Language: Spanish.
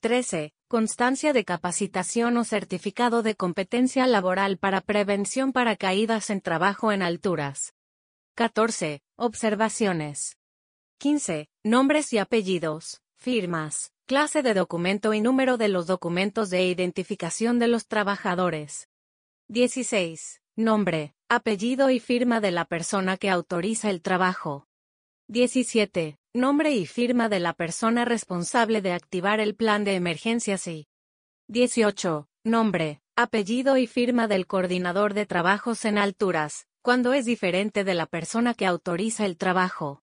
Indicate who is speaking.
Speaker 1: 13. Constancia de capacitación o certificado de competencia laboral para prevención para caídas en trabajo en alturas. 14. Observaciones. 15. Nombres y apellidos, firmas, clase de documento y número de los documentos de identificación de los trabajadores. 16. Nombre, apellido y firma de la persona que autoriza el trabajo. 17. Nombre y firma de la persona responsable de activar el plan de emergencias y 18. Nombre, apellido y firma del coordinador de trabajos en alturas, cuando es diferente de la persona que autoriza el trabajo.